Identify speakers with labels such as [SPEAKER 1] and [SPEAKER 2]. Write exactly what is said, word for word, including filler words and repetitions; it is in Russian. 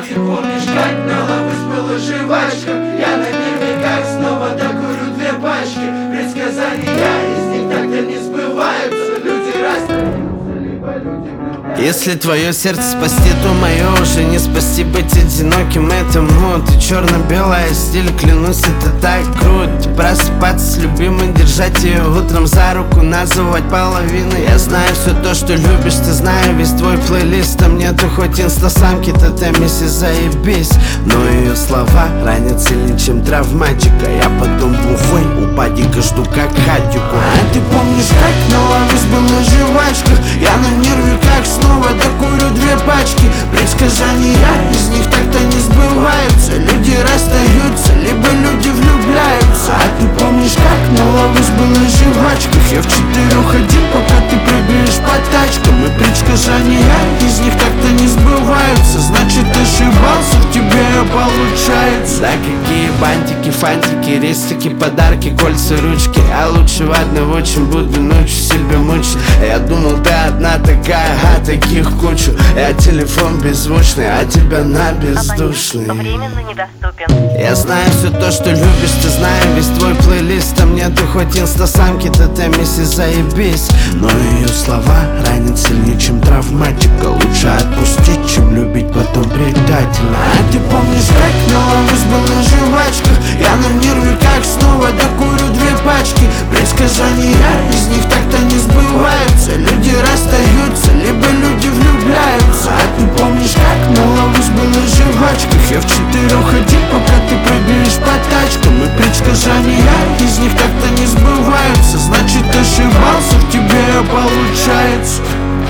[SPEAKER 1] ты помнишь, как на лаву было жвачка? Я на нервиках снова докурю две пачки. Предсказания из них так-то не сбываются. Люди расстаются, либо люди влюбляются.
[SPEAKER 2] Если твое сердце спасти, то мое уже не спасти. Быть одиноким — это мод. И черно-белая стиль, клянусь, это так круто. Просыпаться с любимой, держать ее утром за руку, называть половиной. Я знаю все то, что любишь, ты знаю весь твой плейлист. Там нету хоть инстасамки, тотемиси, заебись. Но ее слова ранят сильнее, чем травматика. Я потом бухой у падика жду как хатику. А ты помнишь, как на лаве было жвачка? Я на нервиках снова докурю две пачки. Предсказания из них так-то не сбываются. Люди расстаются, либо люди влюбляются. А ты помнишь, как на лаве было жвачка? Я в четырех один, пока ты прыгаешь по тачкам. И предсказания из них так-то не сбываются. Значит, ошибался, в тебе получается. Да какие бантики, фантики, рестики, подарки, кольца, ручки. А лучше в одного, чем буду ночью себя мучить. Я думал, ты одна такая, а таких кучу. Я телефон беззвучный, а тебя на бездушный.
[SPEAKER 3] Временно недоступен.
[SPEAKER 2] Я знаю все то, что любишь, ты знаю весь твой плейлист. Там нету хоть инстасамки, тотемиси, заебись. Но ее слова ранят сильнее, чем травматика. Лучше отпустить, чем любить потом предательно. А ты помнишь, как на лаве была жвачка? Я на нервиках снова докурю две пачки. Предсказания из них так-то не сбываются. Люди расстаются, либо люди влюбляются. А ты помнишь, как на лаве была жвачка? Я в четырех один, пока ты прыгаешь по тачкам. И предсказания из них так-то не сбываются. Значит, ошибался, в тебе получается.